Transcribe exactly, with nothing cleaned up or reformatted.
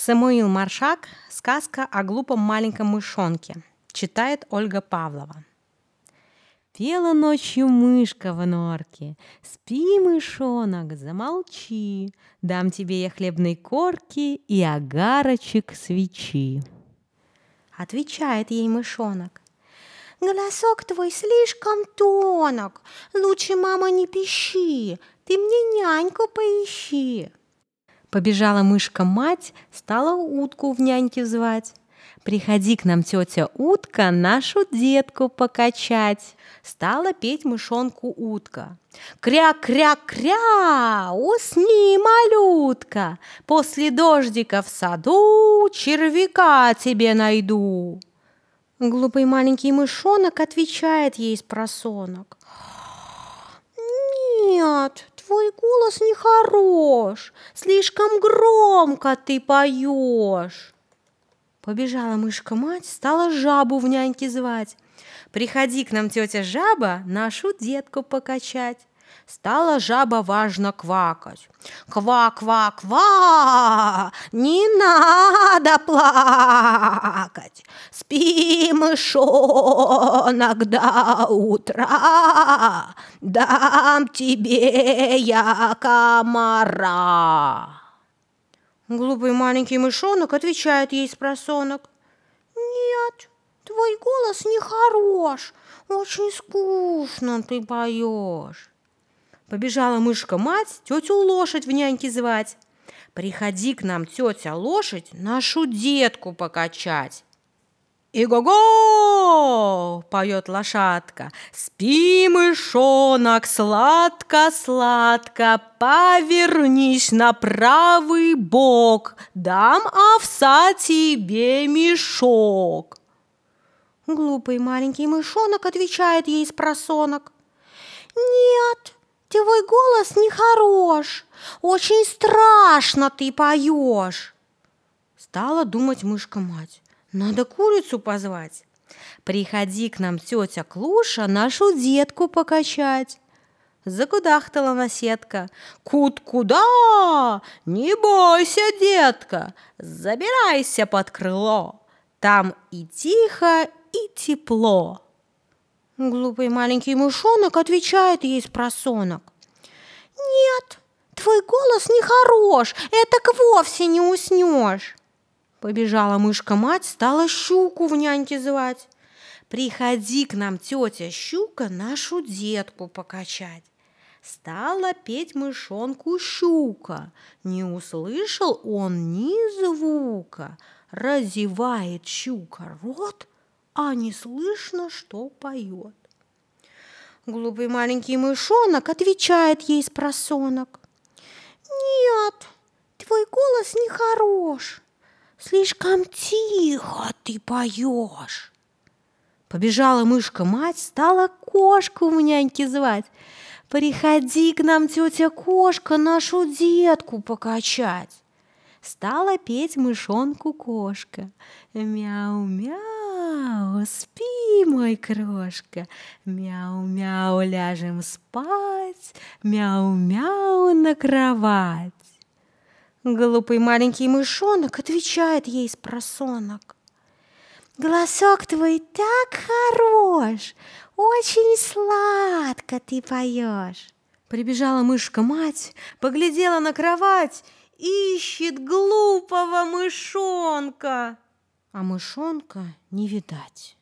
Самуил Маршак. Сказка о глупом маленьком мышонке. Читает Ольга Павлова. Пела ночью мышка в норке. Спи, мышонок, замолчи. Дам тебе я хлебной корки и огарочек свечи. Отвечает ей мышонок: голосок твой слишком тонок. Лучше, мама, не пищи. Ты мне няньку поищи. Побежала мышка-мать, стала утку в няньке звать. Приходи к нам, тетя утка, нашу детку покачать. Стала петь мышонку утка: кря-кря-кря, усни, малютка, после дождика в саду червяка тебе найду. Глупый маленький мышонок отвечает ей спросонок: нет, твой голос нехорош, слишком громко ты поешь. Побежала мышка-мать, стала жабу в няньке звать. Приходи к нам, тетя жаба, нашу детку покачать. Стала жаба важно квакать: ква-ква-ква, не надо плакать. Спи, мышонок, до утра, дам тебе я комара. Глупый маленький мышонок отвечает ей спросонок: нет, твой голос нехорош, очень скучно ты поешь. Побежала мышка-мать тетю лошадь в няньке звать. Приходи к нам, тетя лошадь, нашу детку покачать. «Иго-го!» — поет лошадка. «Спи, мышонок, сладко-сладко, повернись на правый бок, дам овса тебе мешок». Глупый маленький мышонок отвечает ей спросонок: нет, твой голос нехорош, очень страшно ты поешь. Стала думать мышка-мать: надо курицу позвать. Приходи к нам, тетя Клуша, нашу детку покачать. Закудахтала наседка: кут-куда? Не бойся, детка, забирайся под крыло. Там и тихо, и тепло. Глупый маленький мышонок отвечает ей спросонок: нет, твой голос нехорош, этак вовсе не уснешь. Побежала мышка-мать, стала щуку в няньке звать. Приходи к нам, тетя щука, нашу детку покачать. Стала петь мышонку щука. Не услышал он ни звука. Разевает щука рот, а не слышно, что поет. Глупый маленький мышонок отвечает ей спросонок: нет, твой голос нехорош, слишком тихо ты поешь. Побежала мышка-мать, стала кошку в няньке звать. Приходи к нам, тетя кошка, нашу детку покачать. Стала петь мышонку кошка: мяу-мяу, спи, мой крошка, мяу-мяу, ляжем спать, мяу-мяу, на кровать. Глупый маленький мышонок отвечает ей спросонок: голосок твой так хорош, очень сладко ты поешь. Прибежала мышка-мать, поглядела на кровать, ищет глупого мышонка, а мышонка не видать.